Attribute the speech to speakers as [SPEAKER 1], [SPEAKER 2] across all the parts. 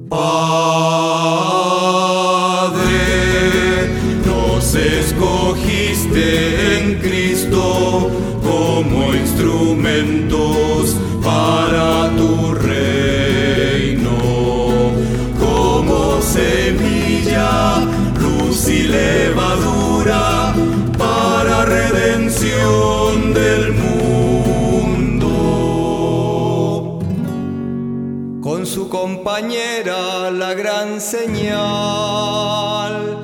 [SPEAKER 1] Padre, nos escogiste en Cristo como instrumentos para tu reino, como semilla, luz y levadura para redención del mundo. Con su compañera la gran señal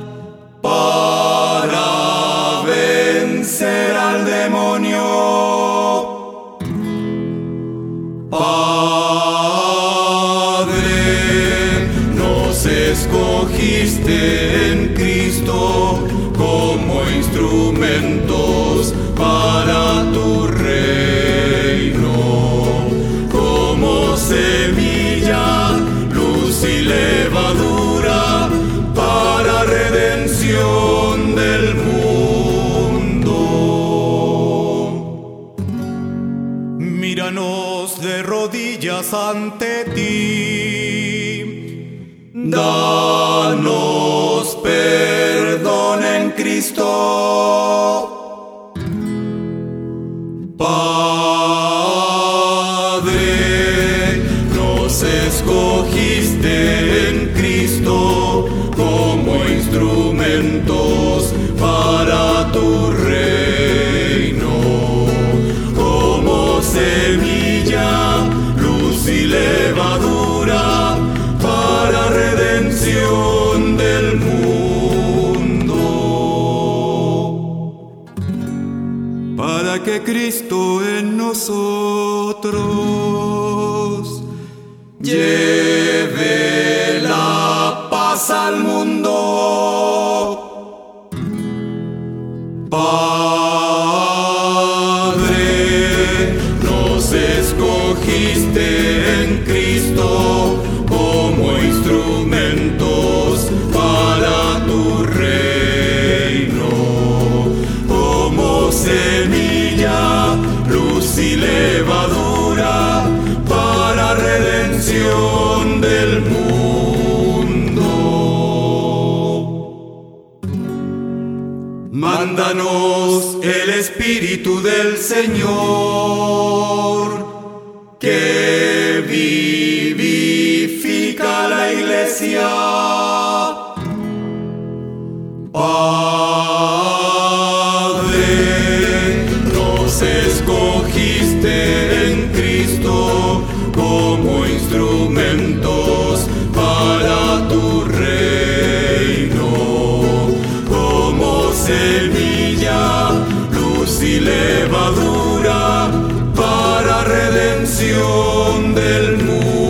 [SPEAKER 1] para vencer al demonio. Padre, nos escogiste en Cristo como instrumentos para tu reino, como semilla, luz y levadura para redención del mundo. Míranos de rodillas ante ti, danos perdón en Cristo. Padre, nos escogiste en Cristo como instrumentos para tu reino, como semilla, luz y levadura para redención del mundo. Para que Cristo en nosotros lleve la paz al mundo. Padre, nos escogiste en Cristo como instrumentos para tu reino, como semilla, luz y levadura para redención del mundo. Mándanos el Espíritu del Señor, que vivifica la Iglesia. Padre, nos escogiste en Cristo como instrumentos para tu reino, como semilla, luz y levadura para redención del mundo.